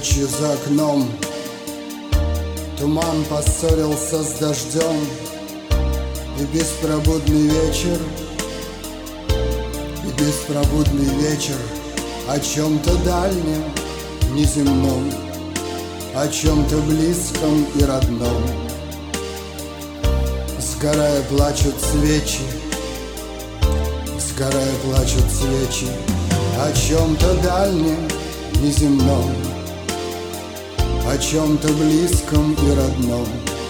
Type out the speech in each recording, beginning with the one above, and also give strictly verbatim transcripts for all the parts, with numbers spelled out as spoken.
Ночью за окном туман поссорился с дождем, и беспробудный вечер, и беспробудный вечер о чем-то дальнем, неземном, о чем-то близком и родном. Сгорая плачут свечи, сгорая плачут свечи о чем-то дальнем, неземном, о чем-то близком и родном.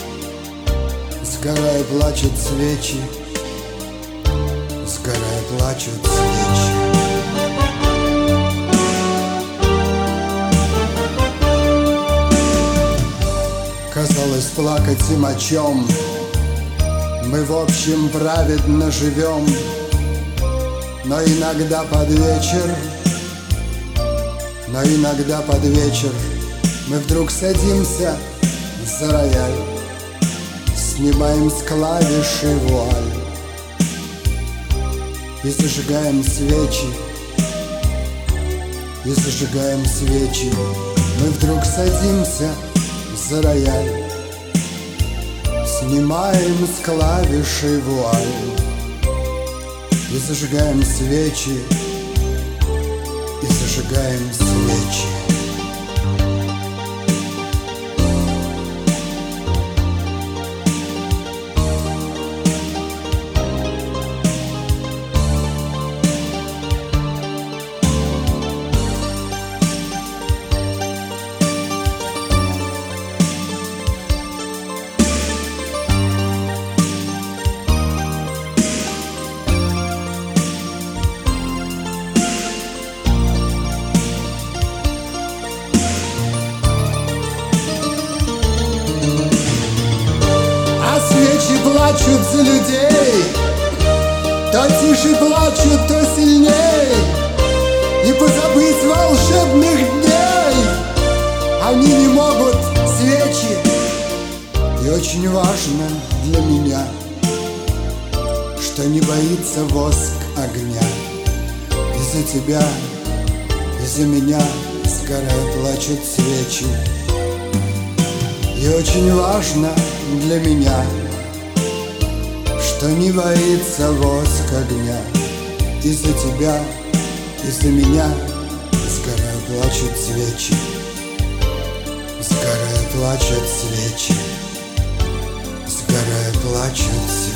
Сгорая плачут свечи, сгорая плачут свечи. Казалось, плакать им о чем? Мы в общем праведно живем, но иногда под вечер, но иногда под вечер мы вдруг садимся за рояль, снимаем с клавиши вуаль и зажигаем свечи, и зажигаем свечи. Мы вдруг садимся за рояль, снимаем с клавиши вуаль и зажигаем свечи, и зажигаем свечи. Плачут за людей, то тише плачут, то сильней, и позабыть волшебных дней они не могут, свечи. И очень важно для меня, что не боится воск огня. Из-за тебя, из-за меня сгорая плачут свечи. И очень важно для меня, что не боится воск огня. Из-за тебя, из-за меня сгорая плачут свечи, сгорая плачут свечи, сгорая плачут свечи.